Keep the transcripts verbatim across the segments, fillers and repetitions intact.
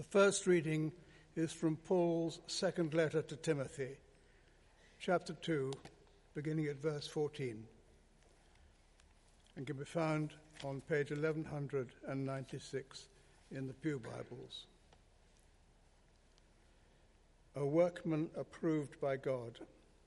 first reading is from Paul's second letter to Timothy, chapter two, beginning at verse fourteen, and can be found on page eleven ninety-six in the Pew Bibles. A workman approved by God.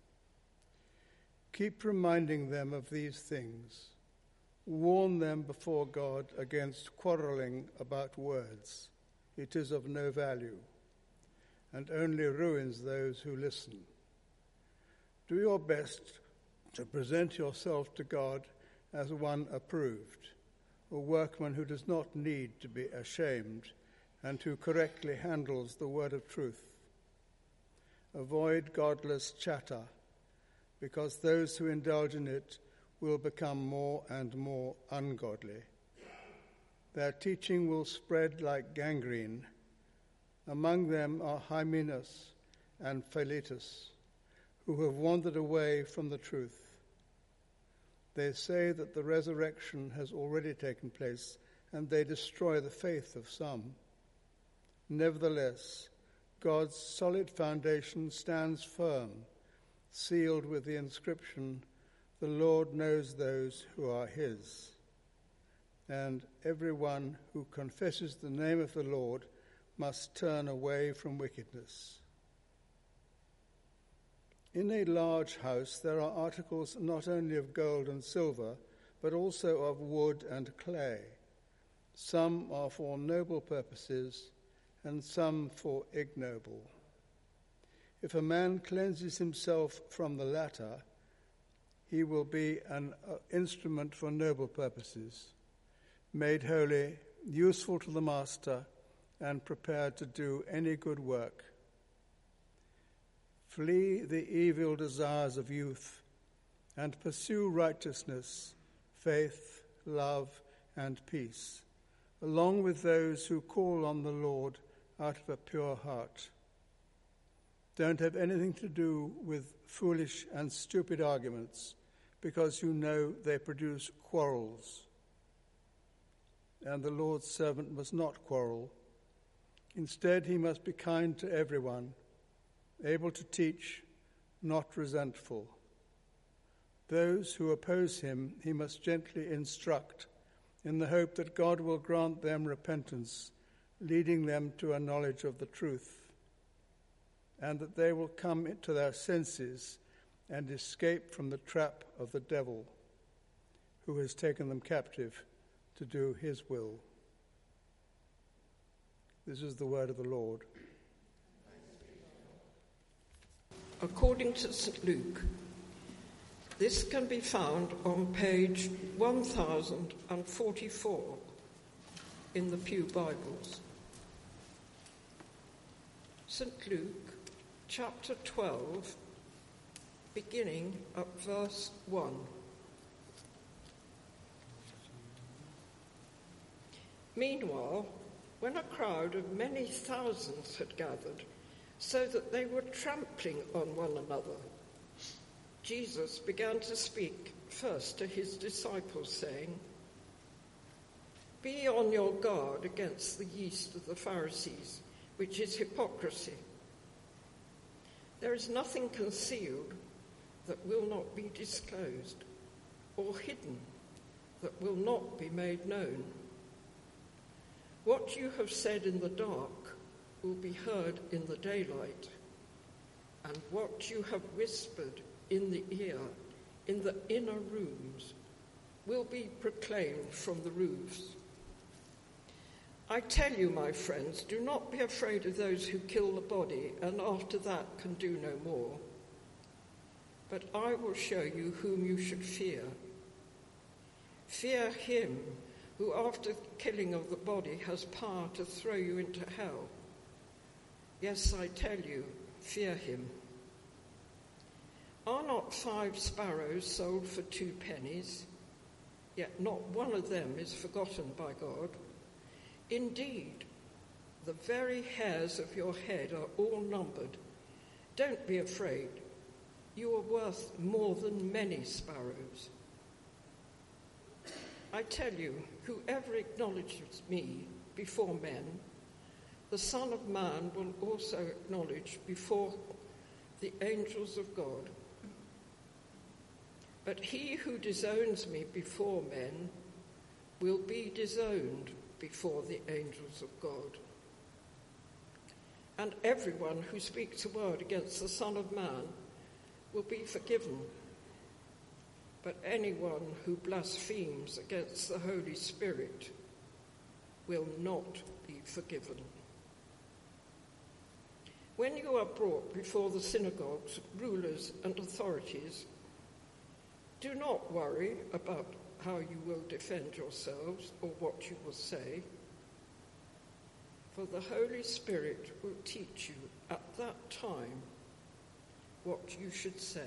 Keep reminding them of these things. Warn them before God against quarreling about words. It is of no value, and only ruins those who listen. Do your best to present yourself to God as one approved, a workman who does not need to be ashamed and who correctly handles the word of truth. Avoid godless chatter, because those who indulge in it will become more and more ungodly. Their teaching will spread like gangrene. Among them are Hymenaeus and Philetus, who have wandered away from the truth. They say that the resurrection has already taken place, and they destroy the faith of some. Nevertheless, God's solid foundation stands firm, sealed with the inscription, "The Lord knows those who are his." And everyone who confesses the name of the Lord must turn away from wickedness. In a large house there are articles not only of gold and silver, but also of wood and clay. Some are for noble purposes, and some for ignoble. If a man cleanses himself from the latter, he will be an uh, instrument for noble purposes, made holy, useful to the master, and prepared to do any good work. Flee the evil desires of youth and pursue righteousness, faith, love, and peace, along with those who call on the Lord out of a pure heart. Don't have anything to do with foolish and stupid arguments, because you know they produce quarrels. And the Lord's servant must not quarrel. Instead, he must be kind to everyone, able to teach, not resentful. Those who oppose him he must gently instruct, in the hope that God will grant them repentance, leading them to a knowledge of the truth, and that they will come to their senses and escape from the trap of the devil, who has taken them captive to do his will. This is the word of the Lord. According to Saint Luke, this can be found on page one thousand forty-four in the Pew Bibles. Saint Luke, chapter twelve, beginning at verse one. Meanwhile, when a crowd of many thousands had gathered, so that they were trampling on one another, Jesus began to speak first to his disciples, saying, "Be on your guard against the yeast of the Pharisees, which is hypocrisy. There is nothing concealed that will not be disclosed, or hidden that will not be made known. What you have said in the dark will be heard in the daylight, and what you have whispered in the ear in the inner rooms will be proclaimed from the roofs. I tell you, my friends, do not be afraid of those who kill the body and after that can do no more. But I will show you whom you should fear. Fear him who after killing of the body has power to throw you into hell. Yes, I tell you, fear him. Are not five sparrows sold for two pennies? Yet not one of them is forgotten by God. Indeed, the very hairs of your head are all numbered. Don't be afraid. You are worth more than many sparrows. I tell you, whoever acknowledges me before men, the Son of Man will also acknowledge before the angels of God. But he who disowns me before men will be disowned before the angels of God. And everyone who speaks a word against the Son of Man will be forgiven. But anyone who blasphemes against the Holy Spirit will not be forgiven. When you are brought before the synagogues, rulers and authorities, do not worry about how you will defend yourselves or what you will say, for the Holy Spirit will teach you at that time what you should say.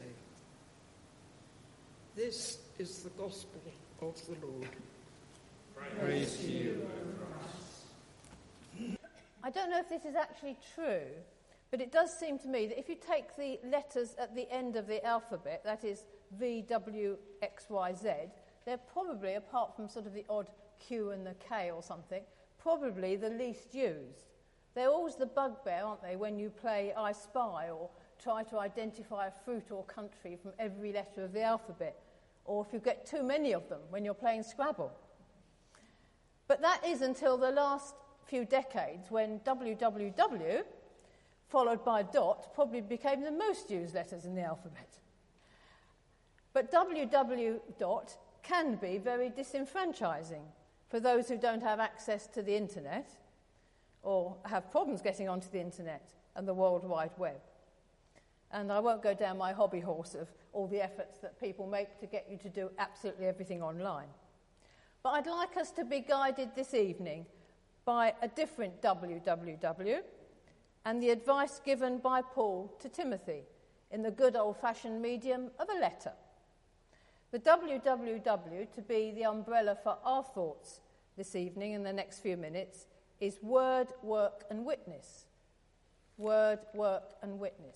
This is the gospel of the Lord. Praise to you, O Christ. I don't know if this is actually true, but it does seem to me that if you take the letters at the end of the alphabet, that is V, W, X, Y, Z, they're probably, apart from sort of the odd Q and the K or something, probably the least used. They're always the bugbear, aren't they, when you play I Spy or try to identify a fruit or country from every letter of the alphabet, or if you get too many of them when you're playing Scrabble. But that is until the last few decades when W W W, followed by dot, probably became the most used letters in the alphabet. But W W dot can be very disenfranchising for those who don't have access to the internet or have problems getting onto the internet and the World Wide Web. And I won't go down my hobby horse of all the efforts that people make to get you to do absolutely everything online. But I'd like us to be guided this evening by a different W W W and the advice given by Paul to Timothy in the good old-fashioned medium of a letter. The W W W, to be the umbrella for our thoughts this evening in the next few minutes, is word, work and witness. Word, work and witness.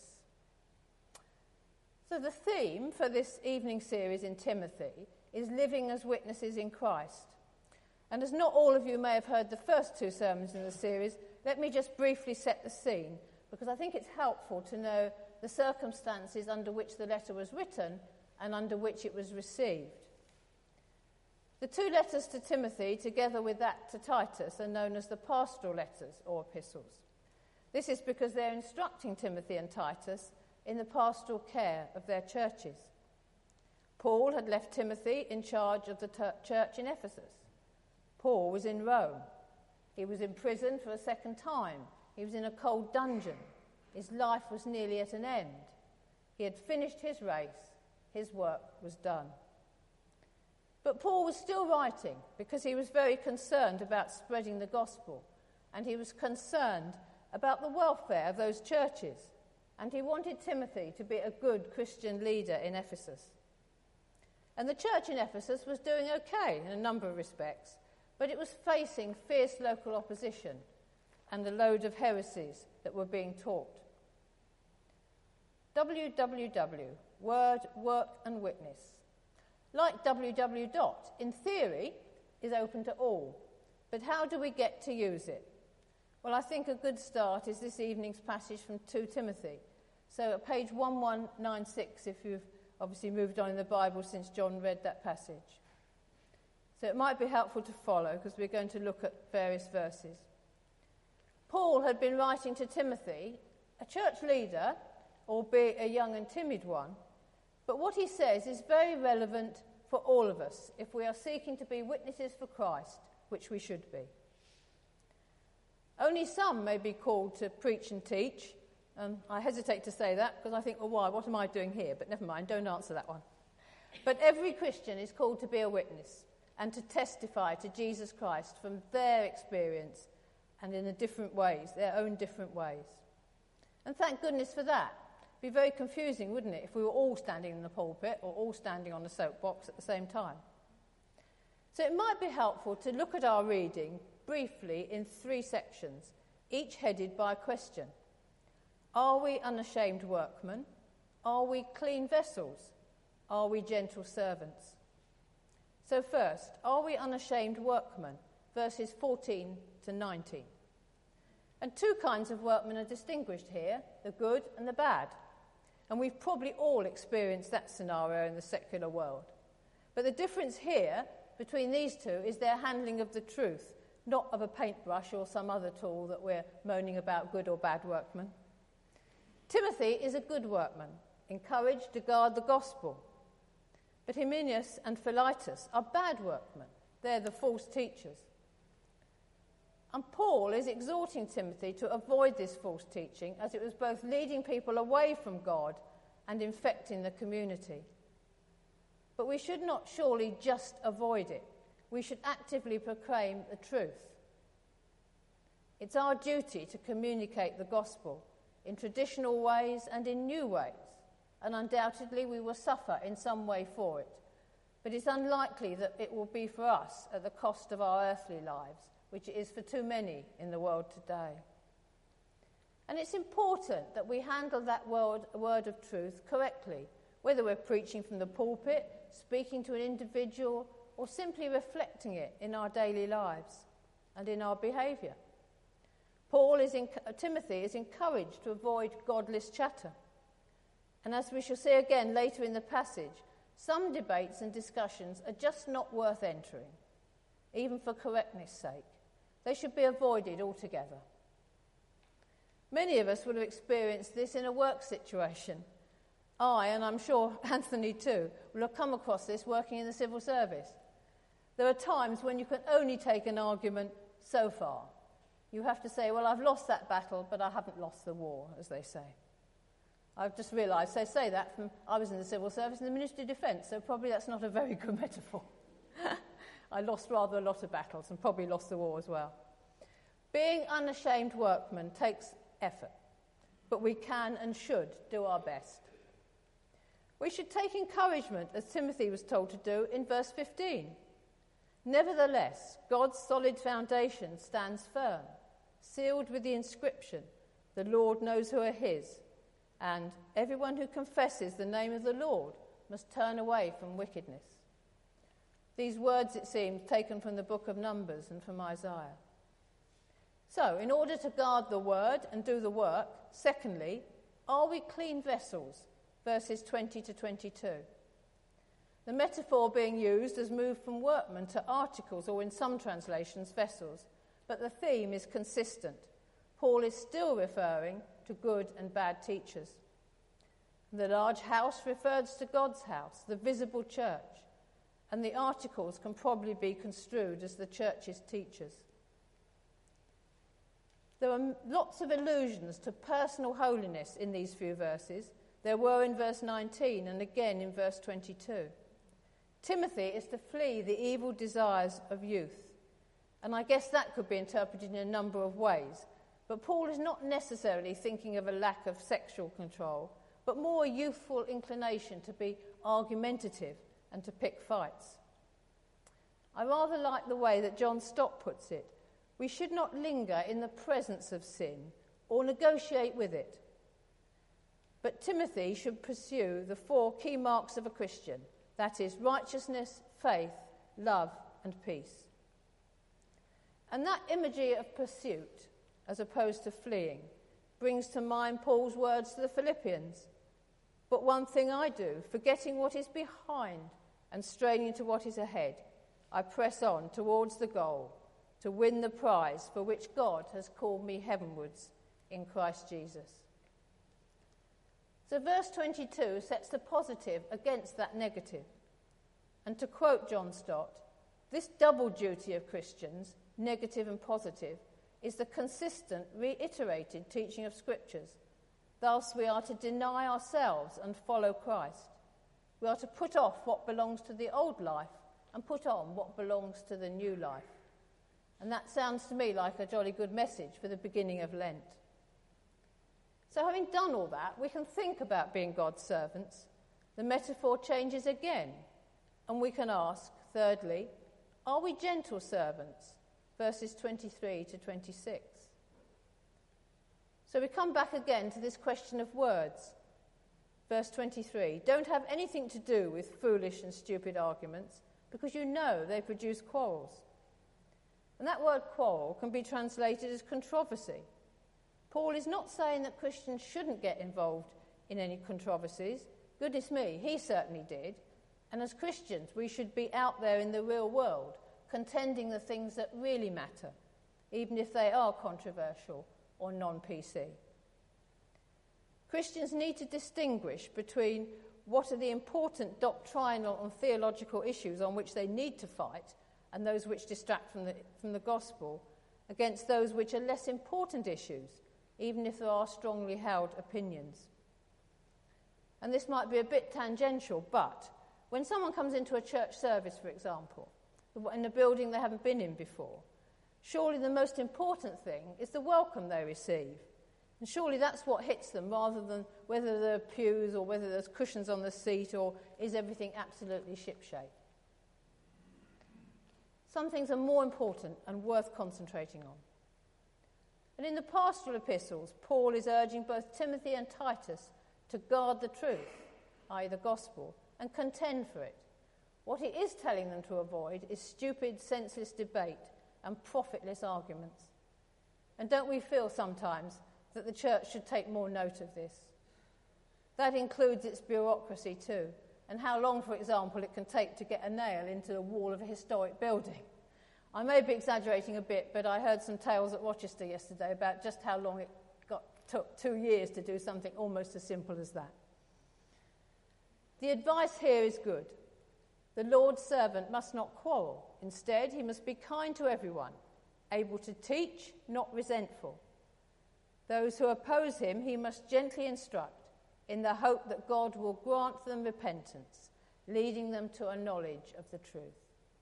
So the theme for this evening series in Timothy is living as witnesses in Christ. And as not all of you may have heard the first two sermons in the series, let me just briefly set the scene, because I think it's helpful to know the circumstances under which the letter was written and under which it was received. The two letters to Timothy, together with that to Titus, are known as the pastoral letters or epistles. This is because they're instructing Timothy and Titus in the pastoral care of their churches. Paul had left Timothy in charge of the ter- church in Ephesus. Paul was in Rome. He was in prison for a second time. He was in a cold dungeon. His life was nearly at an end. He had finished his race. His work was done. But Paul was still writing because he was very concerned about spreading the gospel, and he was concerned about the welfare of those churches, and he wanted Timothy to be a good Christian leader in Ephesus. And the church in Ephesus was doing okay in a number of respects, but it was facing fierce local opposition and a load of heresies that were being taught. W W W, word, work and witness. Like W W dot, in theory, is open to all. But how do we get to use it? Well, I think a good start is this evening's passage from Second Timothy. So at page eleven ninety-six, if you've obviously moved on in the Bible since John read that passage. So it might be helpful to follow because we're going to look at various verses. Paul had been writing to Timothy, a church leader, albeit a young and timid one, but what he says is very relevant for all of us if we are seeking to be witnesses for Christ, which we should be. Only some may be called to preach and teach, and I hesitate to say that because I think, well, why, what am I doing here? But never mind, don't answer that one. But every Christian is called to be a witness and to testify to Jesus Christ from their experience and in the different ways, their own different ways. And thank goodness for that. It'd be very confusing, wouldn't it, if we were all standing in the pulpit or all standing on the soapbox at the same time. So it might be helpful to look at our reading briefly in three sections, each headed by a question. Are we unashamed workmen? Are we clean vessels? Are we gentle servants? So first, are we unashamed workmen? Verses fourteen to nineteen. And two kinds of workmen are distinguished here, the good and the bad. And we've probably all experienced that scenario in the secular world. But the difference here between these two is their handling of the truth, not of a paintbrush or some other tool that we're moaning about, good or bad workmen. Timothy is a good workman, encouraged to guard the gospel. But Hymenaeus and Philetus are bad workmen. They're the false teachers. And Paul is exhorting Timothy to avoid this false teaching, as it was both leading people away from God and infecting the community. But we should not surely just avoid it. We should actively proclaim the truth. It's our duty to communicate the gospel in traditional ways and in new ways, and undoubtedly we will suffer in some way for it. But it's unlikely that it will be for us at the cost of our earthly lives, which it is for too many in the world today. And it's important that we handle that word, word of truth correctly, whether we're preaching from the pulpit, speaking to an individual, or simply reflecting it in our daily lives and in our behaviour. Paul is in, Timothy is encouraged to avoid godless chatter. And as we shall see again later in the passage, some debates and discussions are just not worth entering, even for correctness' sake. They should be avoided altogether. Many of us will have experienced this in a work situation. I, and I'm sure Anthony too, will have come across this working in the civil service. There are times when you can only take an argument so far. You have to say, well, I've lost that battle, but I haven't lost the war, as they say. I've just realised they say that from, I was in the civil service in the Ministry of Defence, so probably that's not a very good metaphor. I lost rather a lot of battles and probably lost the war as well. Being unashamed workmen takes effort, but we can and should do our best. We should take encouragement, as Timothy was told to do in verse fifteen. Nevertheless, God's solid foundation stands firm, sealed with the inscription, "The Lord knows who are his," and everyone who confesses the name of the Lord must turn away from wickedness. These words, it seems, taken from the book of Numbers and from Isaiah. So, in order to guard the word and do the work, secondly, are we clean vessels? Verses twenty to twenty-two. The metaphor being used has moved from workmen to articles, or in some translations, vessels, but the theme is consistent. Paul is still referring to good and bad teachers. The large house refers to God's house, the visible church, and the articles can probably be construed as the church's teachers. There are lots of allusions to personal holiness in these few verses. There were in verse nineteen and again in verse twenty-two. Timothy is to flee the evil desires of youth, and I guess that could be interpreted in a number of ways. But Paul is not necessarily thinking of a lack of sexual control, but more a youthful inclination to be argumentative and to pick fights. I rather like the way that John Stott puts it. We should not linger in the presence of sin or negotiate with it. But Timothy should pursue the four key marks of a Christian, that is, righteousness, faith, love, and peace. And that imagery of pursuit, as opposed to fleeing, brings to mind Paul's words to the Philippians. But one thing I do, forgetting what is behind and straining to what is ahead, I press on towards the goal, to win the prize for which God has called me heavenwards in Christ Jesus. So verse twenty-two sets the positive against that negative. And to quote John Stott, this double duty of Christians, negative and positive, is the consistent, reiterated teaching of Scriptures. Thus we are to deny ourselves and follow Christ. We are to put off what belongs to the old life and put on what belongs to the new life. And that sounds to me like a jolly good message for the beginning of Lent. So having done all that, we can think about being God's servants. The metaphor changes again, and we can ask, thirdly, are we gentle servants? Verses twenty-three to twenty-six. So we come back again to this question of words. Verse twenty-three, don't have anything to do with foolish and stupid arguments, because you know they produce quarrels. And that word quarrel can be translated as controversy, Paul is not saying that Christians shouldn't get involved in any controversies. Goodness me, he certainly did. And as Christians, we should be out there in the real world, contending the things that really matter, even if they are controversial or non-P C. Christians need to distinguish between what are the important doctrinal and theological issues on which they need to fight and those which distract from the, from the gospel, against those which are less important issues, even if there are strongly held opinions. And this might be a bit tangential, but when someone comes into a church service, for example, in a building they haven't been in before, surely the most important thing is the welcome they receive. And surely that's what hits them, rather than whether there are pews or whether there's cushions on the seat or is everything absolutely shipshape. Some things are more important and worth concentrating on. And in the pastoral epistles, Paul is urging both Timothy and Titus to guard the truth, that is the gospel, and contend for it. What he is telling them to avoid is stupid, senseless debate and profitless arguments. And don't we feel sometimes that the church should take more note of this? That includes its bureaucracy too, and how long, for example, it can take to get a nail into the wall of a historic building. I may be exaggerating a bit, but I heard some tales at Rochester yesterday about just how long it got, took two years to do something almost as simple as that. The advice here is good. The Lord's servant must not quarrel. Instead, he must be kind to everyone, able to teach, not resentful. Those who oppose him he must gently instruct, in the hope that God will grant them repentance, leading them to a knowledge of the truth.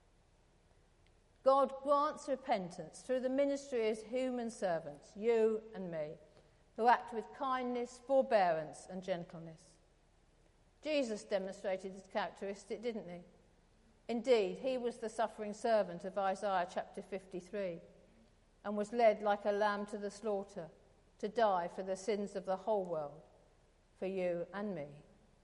God grants repentance through the ministry of human servants, you and me, who act with kindness, forbearance and gentleness. Jesus demonstrated this characteristic, didn't he? Indeed, he was the suffering servant of Isaiah chapter fifty-three and was led like a lamb to the slaughter to die for the sins of the whole world, for you and me.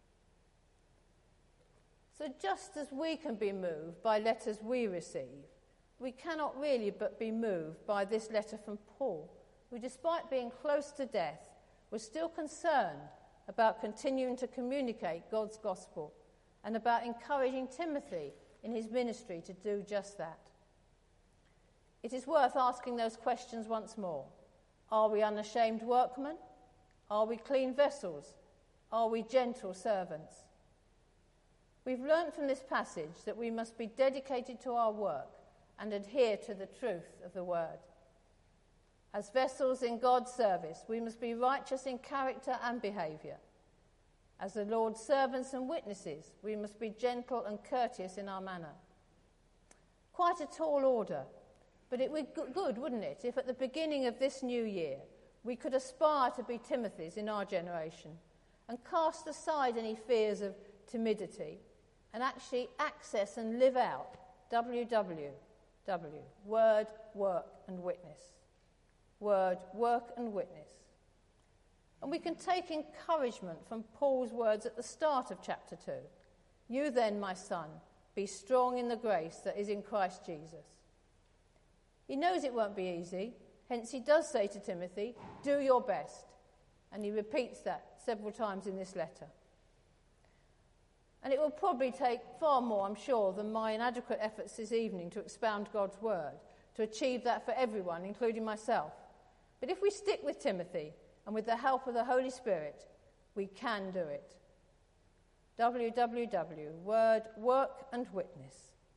So just as we can be moved by letters we receive, we cannot really but be moved by this letter from Paul, who, despite being close to death, was still concerned about continuing to communicate God's gospel and about encouraging Timothy in his ministry to do just that. It is worth asking those questions once more. Are we unashamed workmen? Are we clean vessels? Are we gentle servants? We've learnt from this passage that we must be dedicated to our work and adhere to the truth of the word. As vessels in God's service, we must be righteous in character and behaviour. As the Lord's servants and witnesses, we must be gentle and courteous in our manner. Quite a tall order, but it would be good, wouldn't it, if at the beginning of this new year we could aspire to be Timothys in our generation and cast aside any fears of timidity and actually access and live out W W W, word, work and witness. Word, work and witness. And we can take encouragement from Paul's words at the start of chapter two. You then, my son, be strong in the grace that is in Christ Jesus. He knows it won't be easy, hence he does say to Timothy, do your best. And he repeats that several times in this letter. And it will probably take far more, I'm sure, than my inadequate efforts this evening to expound God's word, to achieve that for everyone, including myself. But if we stick with Timothy, and with the help of the Holy Spirit, we can do it. W W W, word, work and witness.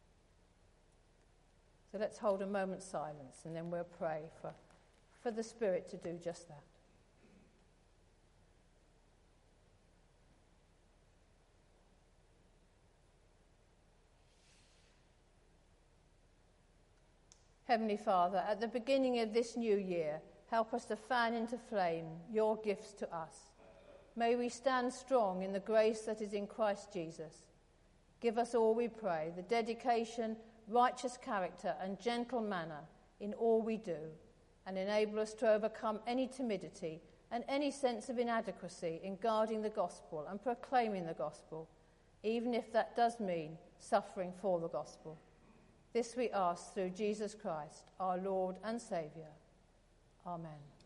So let's hold a moment's silence and then we'll pray for, for the Spirit to do just that. Heavenly Father, at the beginning of this new year, help us to fan into flame your gifts to us. May we stand strong in the grace that is in Christ Jesus. Give us all, we pray, the dedication, righteous character and gentle manner in all we do, and enable us to overcome any timidity and any sense of inadequacy in guarding the gospel and proclaiming the gospel, even if that does mean suffering for the gospel. This we ask through Jesus Christ, our Lord and Saviour. Amen.